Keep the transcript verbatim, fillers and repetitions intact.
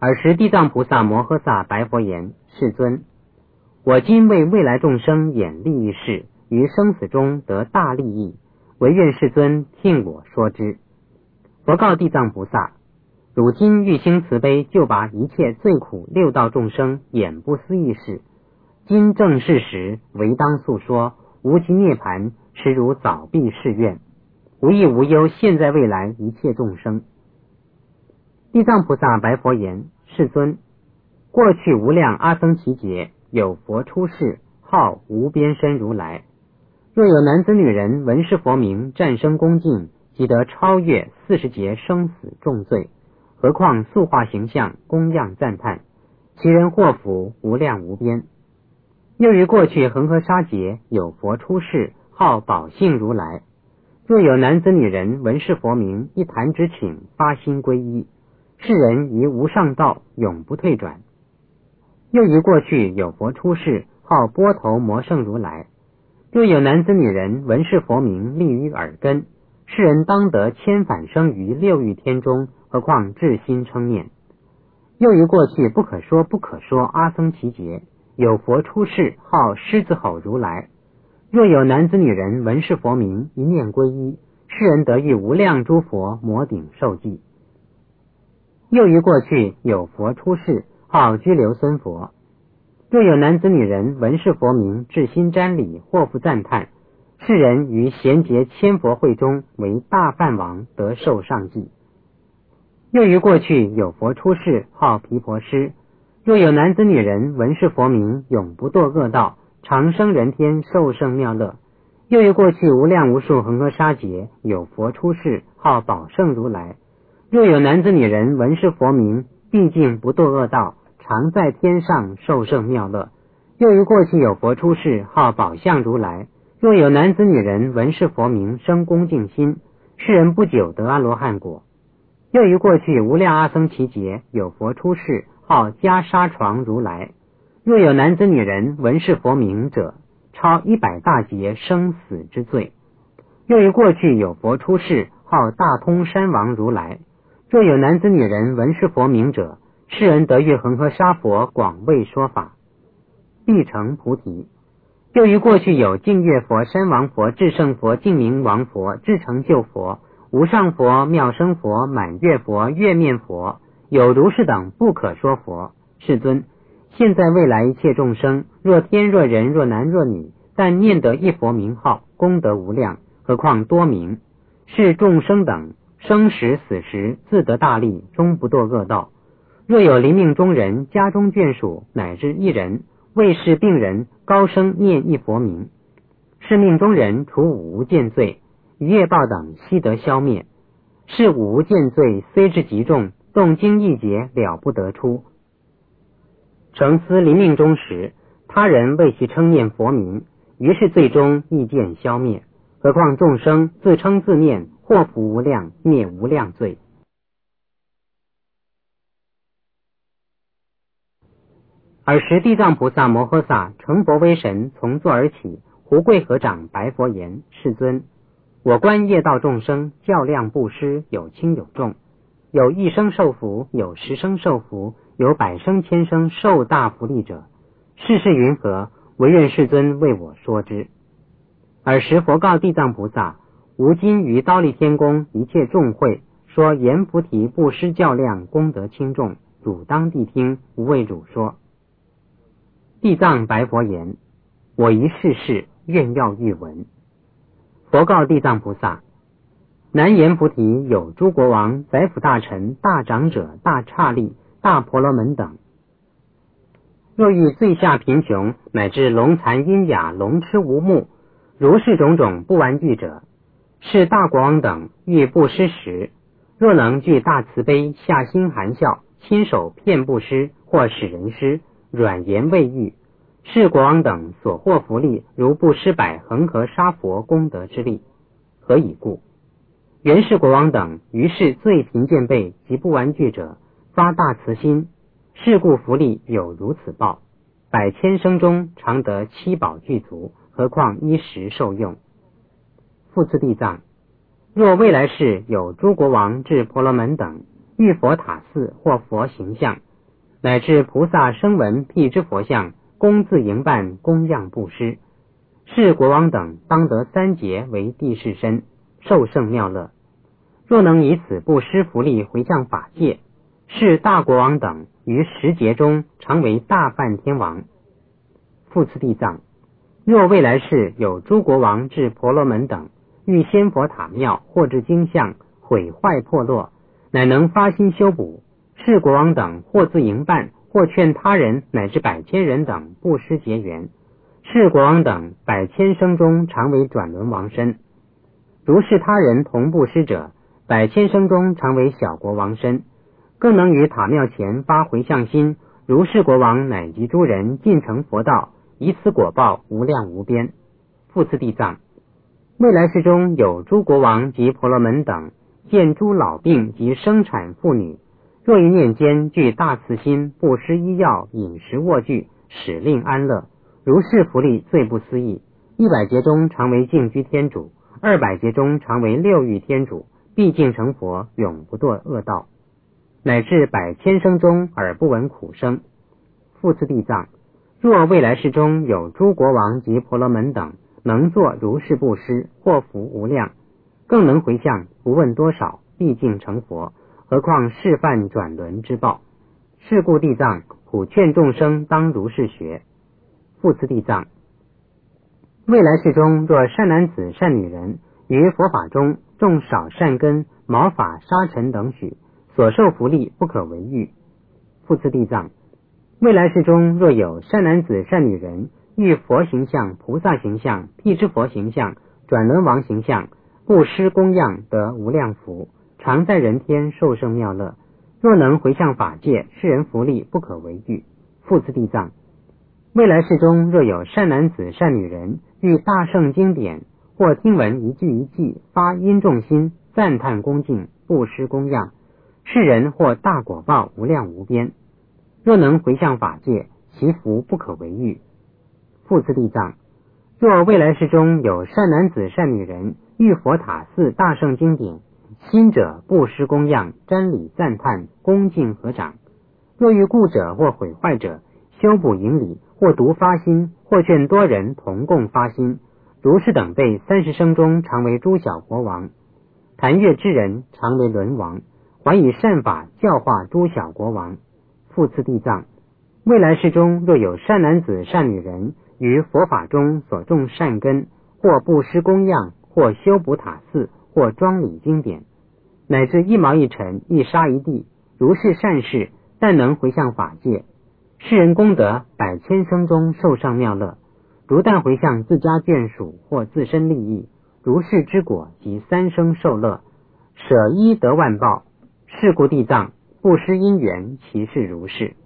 尔时地藏菩萨摩诃萨白佛言：世尊，我今为未来众生演利益事，于生死中得大利益，唯愿世尊听我说之。佛告地藏菩萨：汝今欲兴慈悲，就把一切最苦六道众生演不思议事，今正是时，唯当诉说，无其涅盘，使汝早毕誓愿，无益无忧，现在未来一切众生。地藏菩萨白佛言：世尊，过去无量阿僧祇劫，有佛出世，号无边身如来。若有男子女人闻是佛名，战胜恭敬，即得超越四十劫生死重罪。何况塑化形象，供养赞叹，其人祸福无量无边。又于过去恒河沙劫，有佛出世，号宝性如来。若有男子女人闻是佛名，一弹指顷，发心皈依，世人于无上道，永不退转。又于过去有佛出世，号波头摩圣如来。若有男子女人闻是佛名，立于耳根，世人当得千返生于六欲天中，何况至心称念。又于过去不可说不可说阿僧祇劫，有佛出世，号狮子吼如来。若有男子女人闻是佛名，一念皈依，世人得遇无量诸佛摩顶受记。又于过去有佛出世，号居留孙佛。若有男子女人闻是佛名，至心瞻礼，或复赞叹，世人于贤劫千佛会中，为大梵王，得受上记。又于过去有佛出世，号毗婆尸。若有男子女人闻是佛名，永不堕恶道，长生人天，受胜妙乐。又于过去无量无数恒河沙劫，有佛出世，号宝胜如来。若有男子女人闻是佛名，毕竟不堕恶道，常在天上，受胜妙乐。又于过去有佛出世，号宝相如来。若有男子女人闻是佛名，生恭敬心，世人不久得阿罗汉果。又于过去无量阿僧祇劫，有佛出世，号袈裟床如来。若有男子女人闻是佛名者，超一百大劫生死之罪。又于过去有佛出世，号大通山王如来。若有男子女人闻是佛名者，世人得遇恒河沙佛广为说法，必成菩提。又于过去有净月佛、山王佛、至圣佛、净明王佛、至成就佛、无上佛、妙生佛、满月佛、月面佛，有如是等不可说佛。世尊，现在未来一切众生，若天若人若男若女，但念得一佛名号，功德无量，何况多名。是众生等生时死时自得大利，终不堕恶道。若有临命中人、家中眷属乃至一人为是病人，高声念一佛名，是命中人除五无间罪，于业报等悉得消灭。是五无间罪虽至极重，动经一劫了不得出。诚思临命终时，他人为其称念佛名，于是最终亦见消灭。何况众生自称自念，祸福无量，灭无量罪。尔时地藏菩萨摩诃萨成佛威神，从座而起，胡跪合掌白佛言：世尊，我观业道众生，较量布施，有轻有重，有一生受福，有十生受福，有百生千生受大福利者，世事云何？唯愿世尊为我说之。尔时佛告地藏菩萨：吾今于忉利天宫一切众会，说阎浮提布施较量，功德轻重，汝当谛听，无为汝说。地藏白佛言：我一世事，愿要欲闻。佛告地藏菩萨：南阎浮提有诸国王、宰辅大臣、大长者、大刹利、大婆罗门等，若遇最下贫穷，乃至聋残瘖哑、聋痴无目，如是种种不玩具者，是大国王等欲布施时，若能具大慈悲，下心含笑，亲手遍布施，或使人施，软言慰喻，是国王等所获福利，如布施百恒河沙佛功德之力。何以故？原是国王等于是最贫贱辈及不玩具者，发大慈心，是故福利有如此报，百千生中常得七宝具足，何况衣食受用。复次地藏，若未来世有诸国王至婆罗门等，遇佛塔寺或佛形象， 乃至菩萨声闻辟支佛像，供自营办供养布施，是国王等当得三劫为地势身，受胜妙乐。若能以此布施福利回向法界，是大国王等于十劫中常为大梵天王。复次地藏，若未来世有诸国王至婆罗门等，欲仙佛塔庙或至经像毁坏破落，乃能发心修补，是国王等或自营办，或劝他人乃至百千人等布施结缘，是国王等百千生中常为转轮王身。如是他人同布施者，百千生中常为小国王身，更能于塔庙前发回向心，如是国王乃及诸人尽成佛道，以此果报无量无边。复次地藏，未来世中有诸国王及婆罗门等，见诸老病及生产妇女，若一念间具大慈心，布施医药饮食卧具，使令安乐，如是福利最不思议。一百劫中常为净居天主，二百劫中常为六欲天主，毕竟成佛，永不堕恶道，乃至百千生中而不闻苦声。复次地藏，若未来世中有诸国王及婆罗门等，能作如是布施，祸福无量，更能回向，不问多少，毕竟成佛，何况示范转轮之报。是故地藏普劝众生当如是学。复次地藏，未来世中若善男子善女人于佛法中种少善根、毛发、沙尘等许，所受福利不可为喻。复次地藏，未来世中若有善男子善女人遇佛形象、菩萨形象、辟支佛形象、转轮王形象，布施供养得无量福，常在人天受胜妙乐。若能回向法界，世人福利不可为喻。复次地藏，未来世中若有善男子善女人遇大圣经典，或听闻一句一句，发殷重心，赞叹恭敬，布施供养，世人或大果报无量无边。若能回向法界，其福不可为喻。复次地藏，若未来世中有善男子善女人遇佛塔寺大圣经典，心者布施供养，瞻礼赞叹，恭敬合掌；若遇故者或毁坏者，修补营礼，或独发心，或劝多人同共发心，如是等辈三十生中常为诸小国王，谈阅之人常为轮王，还以善法教化诸小国王。复次地藏，未来世中若有善男子善女人于佛法中所种善根，或布施供养，或修补塔寺，或庄礼经典，乃至一毛一尘一沙一地，如是善事，但能回向法界，世人功德百千生中受上妙乐。如但回向自家眷属或自身利益，如是之果及三生受乐，舍一得万报。是故地藏布施因缘，其事如是。